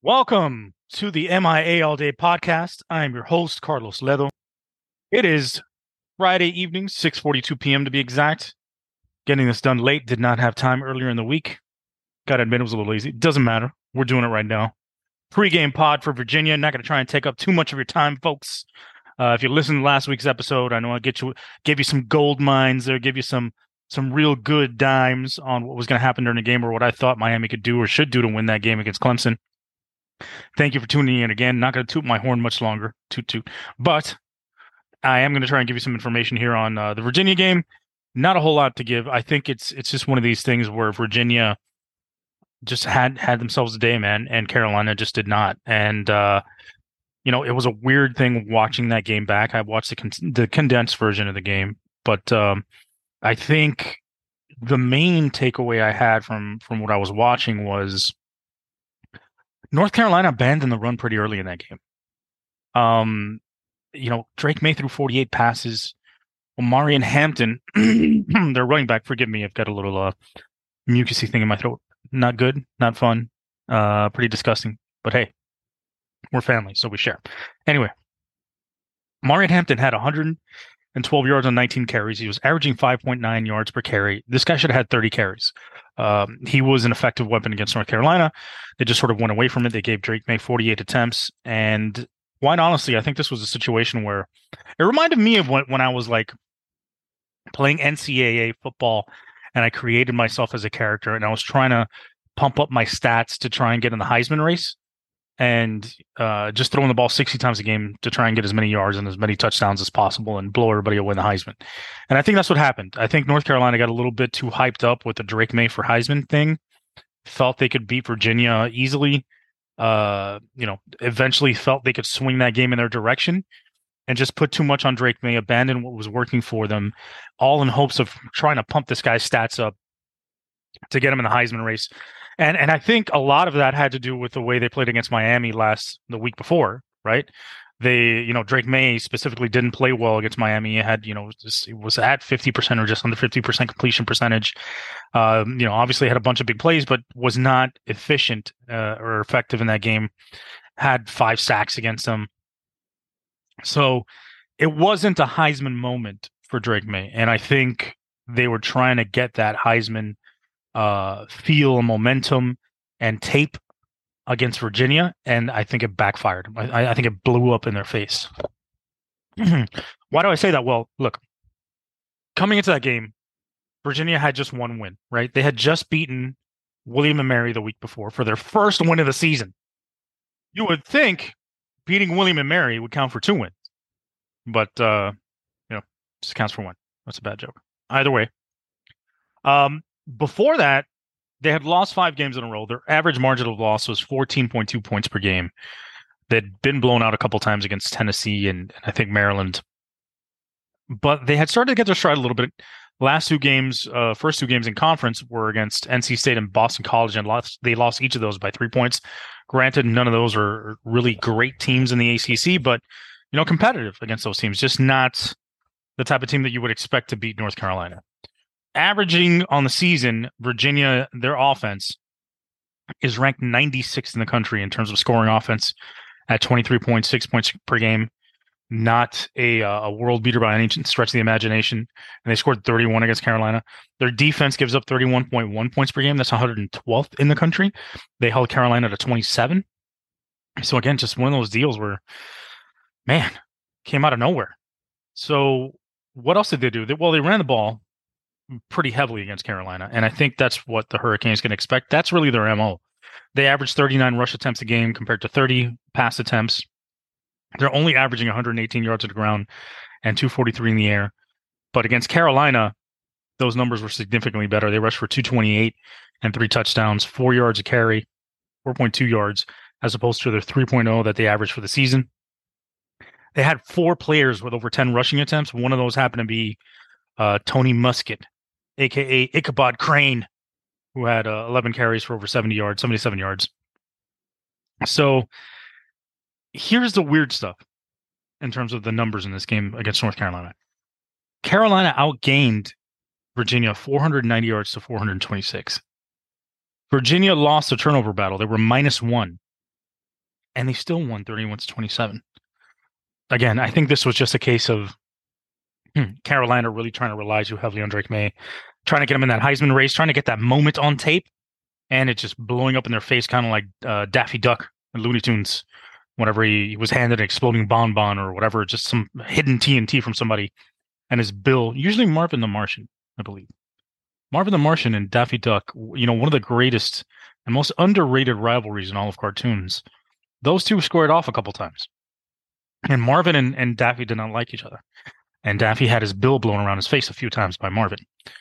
Welcome to the MIA All Day podcast. I am your host, Carlos Ledo. It is Friday evening, 6:42 p.m. to be exact. Getting this done late, did not have time earlier in the week. Gotta admit, it was a little lazy. Doesn't matter. We're doing it right now. Pre-game pod for Virginia. Not going to try and take up too much of your time, folks. If you listened to last week's episode, I know I gave you some gold mines there, give you some real good dimes on what was going to happen during the game or what I thought Miami could do or should do to win that game against Clemson. Thank you for tuning in again. Not going to toot my horn much longer, toot. But I am going to try and give you some information here on the Virginia game. Not a whole lot to give. I think it's just one of these things where Virginia just had themselves a day, man, and Carolina just did not. And it was a weird thing watching that game back. I watched the condensed version of the game, but I think the main takeaway I had from what I was watching was North Carolina abandoned the run pretty early in that game. Drake May threw 48 passes. Omarion Hampton, their running back, forgive me, I've got a little mucusy thing in my throat. Not good, not fun, pretty disgusting. But hey, we're family, so we share. Anyway, Omarion Hampton had 112 yards on 19 carries. He was averaging 5.9 yards per carry. This guy should have had 30 carries. He was an effective weapon against North Carolina. They just sort of went away from it. They gave Drake May 48 attempts. And quite honestly, I think this was a situation where it reminded me of when I was like playing NCAA football and I created myself as a character and I was trying to pump up my stats to try and get in the Heisman race and just throwing the ball 60 times a game to try and get as many yards and as many touchdowns as possible and blow everybody away in the Heisman. And I think that's what happened. I think North Carolina got a little bit too hyped up with the Drake May for Heisman thing, felt they could beat Virginia easily, eventually felt they could swing that game in their direction and just put too much on Drake May, abandon what was working for them, all in hopes of trying to pump this guy's stats up to get him in the Heisman race. And I think a lot of that had to do with the way they played against Miami the week before, right? Drake May specifically didn't play well against Miami. It was at 50% or just under 50% completion percentage. Obviously had a bunch of big plays, but was not efficient or effective in that game. Had 5 sacks against them. So it wasn't a Heisman moment for Drake May. And I think they were trying to get that Heisman feel, momentum, and tape against Virginia, and I think it backfired. I think it blew up in their face. Why do I say that? Well, look, coming into that game, Virginia had just one win, right? They had just beaten William & Mary the week before for their first win of the season. You would think beating William & Mary would count for 2 wins, but just counts for 1. That's a bad joke. Either way, before that, they had lost 5 games in a row. Their average margin of loss was 14.2 points per game. They'd been blown out a couple times against Tennessee and I think Maryland. But they had started to get their stride a little bit. First 2 games in conference were against NC State and Boston College, and they lost each of those by 3 points. Granted, none of those are really great teams in the ACC, but competitive against those teams. Just not the type of team that you would expect to beat North Carolina. Averaging on the season, Virginia, their offense is ranked 96th in the country in terms of scoring offense at 23.6 points per game. Not a world beater by any stretch of the imagination. And they scored 31 against Carolina. Their defense gives up 31.1 points per game. That's 112th in the country. They held Carolina to 27. So again, just one of those deals where, man, came out of nowhere. So what else did they do? They ran the ball pretty heavily against Carolina, and I think that's what the Hurricanes can expect. That's really their MO. They average 39 rush attempts a game compared to 30 pass attempts. They're only averaging 118 yards to the ground and 243 in the air. But against Carolina, those numbers were significantly better. They rushed for 228 and 3 touchdowns, 4 yards a carry, 4.2 yards, as opposed to their 3.0 that they averaged for the season. They had 4 players with over 10 rushing attempts. One of those happened to be Tony Muskett, a.k.a. Ichabod Crane, who had 11 carries for over 77 yards. So here's the weird stuff in terms of the numbers in this game against North Carolina. Carolina outgained Virginia 490 yards to 426. Virginia lost the turnover battle. They were -1. and they still won 31-27. Again, I think this was just a case of Carolina really trying to rely too heavily on Drake May, trying to get him in that Heisman race, trying to get that moment on tape, and it just blowing up in their face, kind of like Daffy Duck and Looney Tunes, whenever he was handed an exploding bonbon or whatever, just some hidden TNT from somebody, and his bill, usually Marvin the Martian, I believe. Marvin the Martian and Daffy Duck, one of the greatest and most underrated rivalries in all of cartoons. Those two squared off a couple times. And Marvin and Daffy did not like each other. And Daffy had his bill blown around his face a few times by Marvin.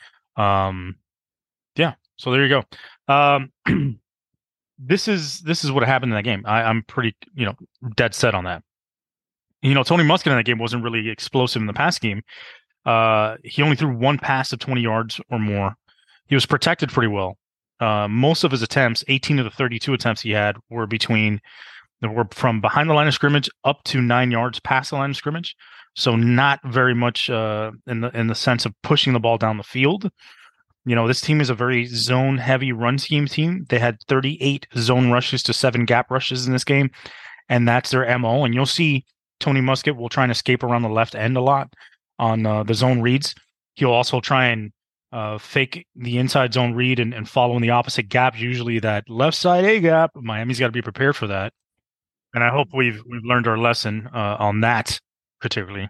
Yeah, so there you go. This is what happened in that game. I'm pretty, dead set on that. Tony Muskett in that game wasn't really explosive in the pass game. He only threw one pass of 20 yards or more. He was protected pretty well. Most of his attempts, 18 of the 32 attempts he had, were from behind the line of scrimmage up to 9 yards past the line of scrimmage. So not very much in the sense of pushing the ball down the field. This team is a very zone-heavy run scheme team. They had 38 zone rushes to 7 gap rushes in this game, and that's their MO. And you'll see Tony Muskett will try and escape around the left end a lot on the zone reads. He'll also try and fake the inside zone read and follow in the opposite gap, usually that left side A gap. Miami's got to be prepared for that. And I hope we've learned our lesson on that particularly.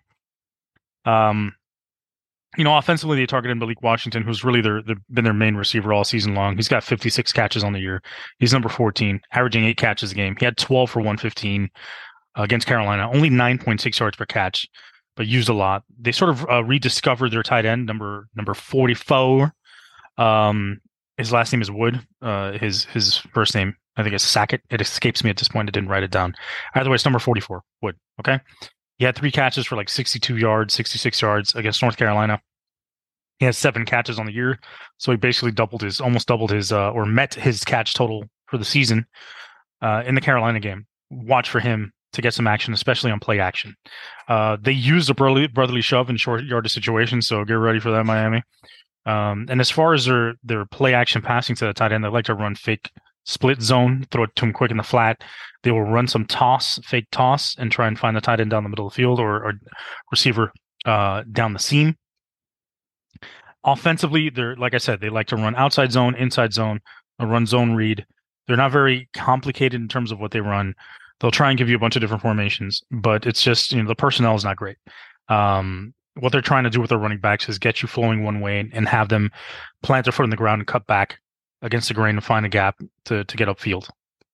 Offensively, they targeted Malik Washington, who's really been their main receiver all season long. He's got 56 catches on the year. He's number 14, averaging 8 catches a game. He had 12 for 115 against Carolina, only 9.6 yards per catch, but used a lot. They sort of rediscovered their tight end, number 44. His last name is Wood. His first name, I think, is Sackett. It escapes me at this point. I didn't write it down. Either way, it's number 44, Wood. Okay. He had 3 catches for like 62 yards, 66 yards against North Carolina. He has 7 catches on the year, so he basically almost doubled his, or met his catch total for the season in the Carolina game. Watch for him to get some action, especially on play action. They used a brotherly shove in short yardage situations, so get ready for that, Miami. And as far as their play action passing to the tight end, they like to run fake split zone, throw it to him quick in the flat. They will run some fake toss, and try and find the tight end down the middle of the field or receiver down the seam. Offensively, like I said, they like to run outside zone, inside zone, or run zone read. They're not very complicated in terms of what they run. They'll try and give you a bunch of different formations, but it's just, the personnel is not great. What they're trying to do with their running backs is get you flowing one way and have them plant their foot in the ground and cut back against the grain and find a gap to get upfield.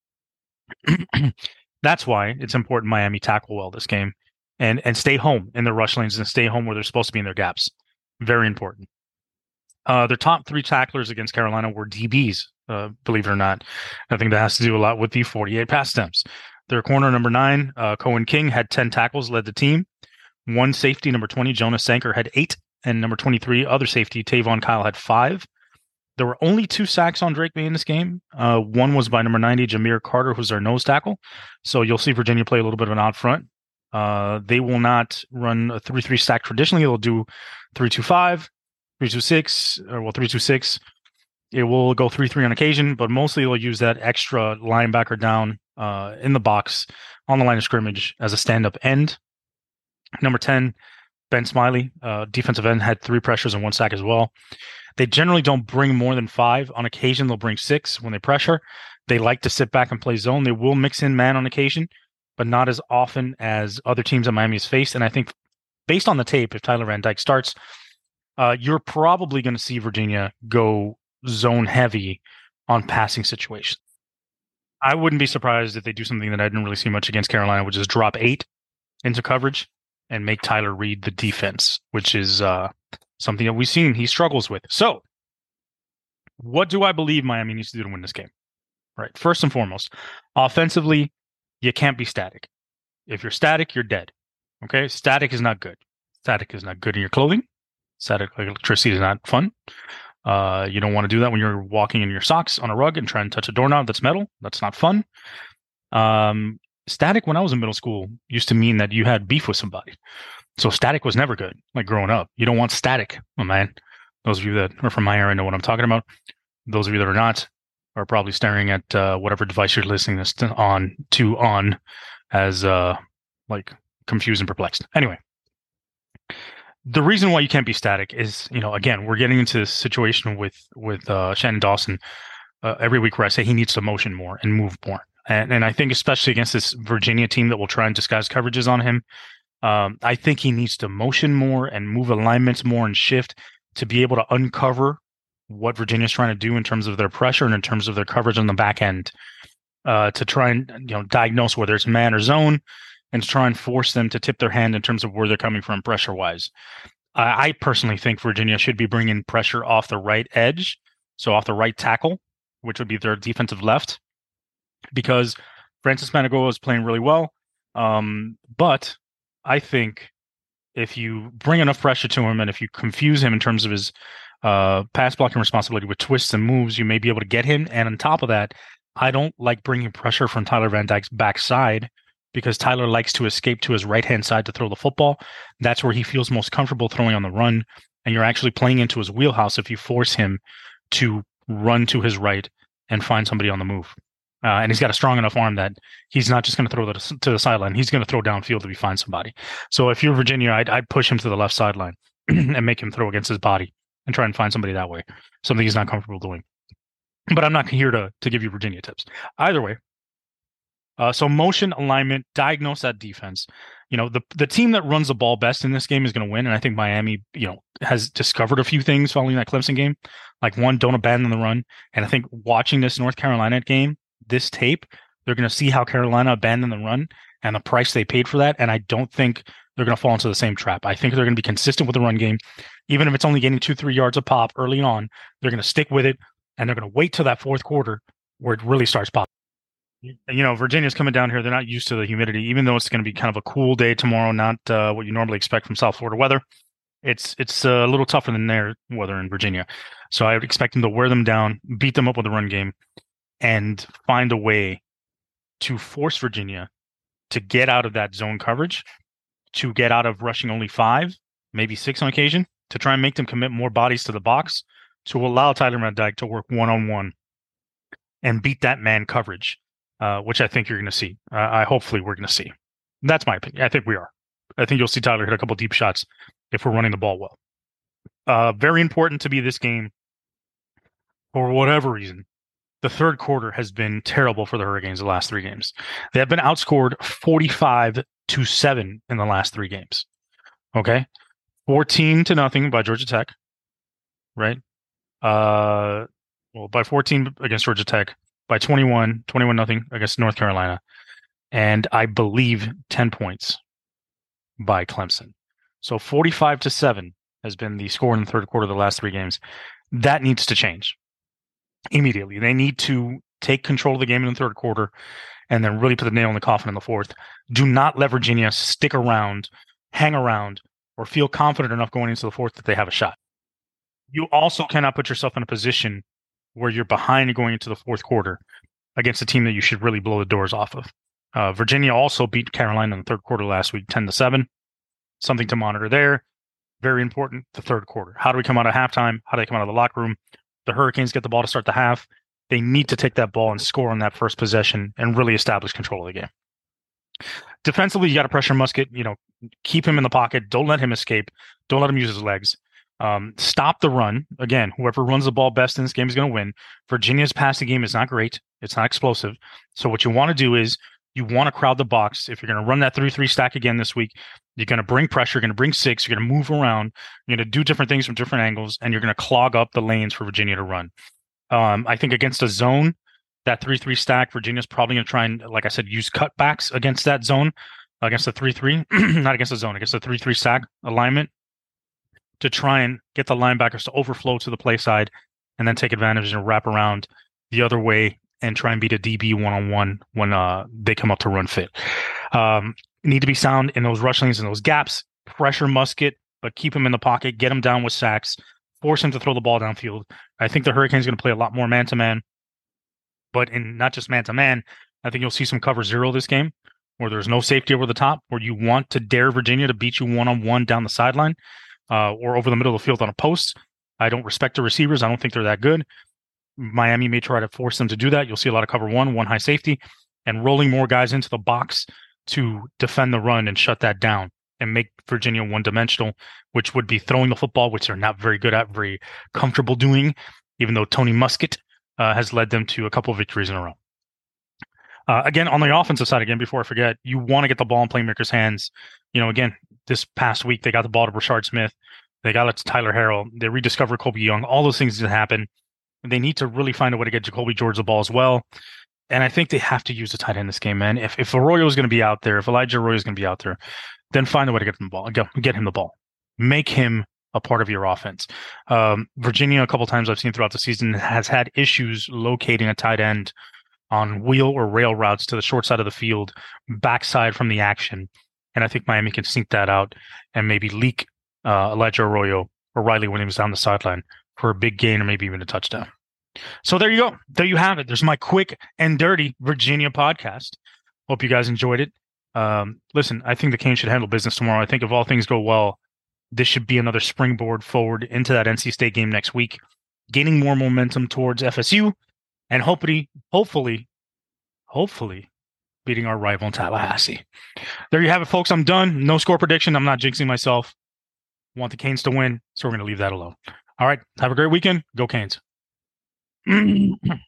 That's why it's important Miami tackle well this game and stay home in their rush lanes and stay home where they're supposed to be in their gaps. Very important. Their top 3 tacklers against Carolina were DBs, believe it or not. I think that has to do a lot with the 48 pass attempts. Their corner, number 9, Cohen King, had 10 tackles, led the team. 1 safety, number 20, Jonas Sanker, had 8. And number 23, other safety, Tavon Kyle, had 5. There were only 2 sacks on Drake May in this game. One was by number 90, Jameer Carter, who's their nose tackle. So you'll see Virginia play a little bit of an odd front. They will not run a 3-3 stack traditionally. They'll do 3-2-5, 3-2-6, or 3-2-6. It will go 3-3 on occasion, but mostly they'll use that extra linebacker down in the box on the line of scrimmage as a stand-up end. Number 10, Ben Smiley, defensive end, had 3 pressures and 1 sack as well. They generally don't bring more than 5. On occasion, they'll bring 6 when they pressure. They like to sit back and play zone. They will mix in man on occasion, but not as often as other teams that Miami has faced. And I think based on the tape, if Tyler Van Dyke starts, you're probably going to see Virginia go zone heavy on passing situations. I wouldn't be surprised if they do something that I didn't really see much against Carolina, which is drop 8 into coverage and make Tyler read the defense, which is something that we've seen he struggles with. So, what do I believe Miami needs to do to win this game? Right. First and foremost, offensively, you can't be static. If you're static, you're dead. Okay? Static is not good. Static is not good in your clothing. Static electricity is not fun. You don't want to do that when you're walking in your socks on a rug and trying to touch a doorknob that's metal. That's not fun. Static, when I was in middle school, used to mean that you had beef with somebody. So static was never good, like growing up. You don't want static, my man. Those of you that are from my area know what I'm talking about. Those of you that are not, are probably staring at whatever device you're listening this on as like confused and perplexed. Anyway, the reason why you can't be static is, again, we're getting into this situation with Shannon Dawson every week where I say he needs to motion more and move more. And I think especially against this Virginia team that will try and disguise coverages on him, I think he needs to motion more and move alignments more and shift to be able to uncover what Virginia's trying to do in terms of their pressure and in terms of their coverage on the back end, to try and diagnose whether it's man or zone, and to try and force them to tip their hand in terms of where they're coming from pressure wise. I personally think Virginia should be bringing pressure off the right edge, so off the right tackle, which would be their defensive left, because Francis Managoa is playing really well. But I think if you bring enough pressure to him and if you confuse him in terms of his pass blocking responsibility with twists and moves, you may be able to get him. And on top of that, I don't like bringing pressure from Tyler Van Dyke's backside, because Tyler likes to escape to his right-hand side to throw the football. That's where he feels most comfortable throwing on the run. And you're actually playing into his wheelhouse if you force him to run to his right and find somebody on the move. And he's got a strong enough arm that he's not just going to throw to the sideline. He's going to throw downfield if he finds somebody. So if you're Virginia, I'd push him to the left sideline and make him throw against his body and try and find somebody that way, something he's not comfortable doing. But I'm not here to give you Virginia tips. Either way, so motion, alignment, diagnose that defense. The team that runs the ball best in this game is going to win. And I think Miami, has discovered a few things following that Clemson game. Like, one, don't abandon the run. And I think watching this North Carolina game, this tape, they're going to see how Carolina abandoned the run and the price they paid for that. And I don't think they're going to fall into the same trap. I think they're going to be consistent with the run game. Even if it's only getting 2-3 yards a pop early on, they're going to stick with it. And they're going to wait till that fourth quarter where it really starts popping. Virginia's coming down here. They're not used to the humidity, even though it's going to be kind of a cool day tomorrow, not what you normally expect from South Florida weather. It's a little tougher than their weather in Virginia. So I would expect them to wear them down, beat them up with the run game, and find a way to force Virginia to get out of that zone coverage, to get out of rushing only 5, maybe 6 on occasion, to try and make them commit more bodies to the box, to allow Tyler Van Dyke to work one-on-one and beat that man coverage, which I think you're going to see. Hopefully we're going to see. That's my opinion. I think we are. I think you'll see Tyler hit a couple deep shots if we're running the ball well. Very important to be this game. For whatever reason, the third quarter has been terrible for the Hurricanes the last 3 games. They have been outscored 45-7 in the last 3 games. Okay? 14-0 by Georgia Tech. Right? By 14 against Georgia Tech, by 21-0 against North Carolina, and I believe 10 points by Clemson. So 45-7 has been the score in the third quarter of the last 3 games. That needs to change immediately. They need to take control of the game in the third quarter and then really put the nail in the coffin in the fourth. Do not let Virginia stick around, hang around, or feel confident enough going into the fourth that they have a shot. You also cannot put yourself in a position where you're behind going into the fourth quarter against a team that you should really blow the doors off of. Virginia also beat Carolina in the third quarter last week, 10-7. Something to monitor there. Very important, the third quarter. How do we come out of halftime? How do they come out of the locker room? The Hurricanes get the ball to start the half. They need to take that ball and score on that first possession and really establish control of the game. Defensively, you got to pressure Muskett. Keep him in the pocket. Don't let him escape. Don't let him use his legs. Stop the run. Again, whoever runs the ball best in this game is going to win. Virginia's passing game is not great. It's not explosive. So what you want to do is you want to crowd the box. If you're going to run that 3-3 stack again this week, you're going to bring pressure. You're going to bring 6. You're going to move around. You're going to do different things from different angles, and you're going to clog up the lanes for Virginia to run. I think against a zone, that 3-3 stack, Virginia's probably going to try and, like I said, use cutbacks against that zone, against the 3-3, not against the zone, against the 3-3 stack alignment, to try and get the linebackers to overflow to the play side and then take advantage and wrap around the other way and try and beat a DB one-on-one when they come up to run fit. Need to be sound in those rush lanes and those gaps, pressure Muskett, but keep him in the pocket, get him down with sacks, force him to throw the ball downfield. I think the Hurricanes are going to play a lot more man-to-man, but in not just man-to-man, I think you'll see some cover 0 this game where there's no safety over the top, where you want to dare Virginia to beat you one-on-one down the sideline. Or over the middle of the field on a post. I don't respect the receivers. I don't think they're that good. Miami may try to force them to do that. You'll see a lot of cover one high safety, and rolling more guys into the box to defend the run and shut that down and make Virginia one-dimensional, which would be throwing the football, which they're not very good at, very comfortable doing, even though Tony Muskett has led them to a couple of victories in a row. Again, on the offensive side, again, before I forget, you want to get the ball in playmakers' hands. Again, this past week, they got the ball to Rashard Smith. They got it to Tyler Harrell. They rediscovered Colby Young. All those things that happen. They need to really find a way to get Jacoby George the ball as well. And I think they have to use the tight end in this game, man. If Arroyo is going to be out there, if Elijah Arroyo is going to be out there, then find a way to get him the ball. Make him a part of your offense. Virginia, a couple times I've seen throughout the season, has had issues locating a tight end on wheel or rail routes to the short side of the field, backside from the action. And I think Miami can sneak that out and maybe leak Elijah Arroyo or Riley Williams down the sideline for a big gain or maybe even a touchdown. So there you go. There you have it. There's my quick and dirty Virginia podcast. Hope you guys enjoyed it. Listen, I think the Canes should handle business tomorrow. I think if all things go well, this should be another springboard forward into that NC State game next week, gaining more momentum towards FSU, and hopefully beating our rival in Tallahassee. There you have it, folks. I'm done. No score prediction. I'm not jinxing myself. Want the Canes to win, so we're going to leave that alone. All right. Have a great weekend. Go Canes.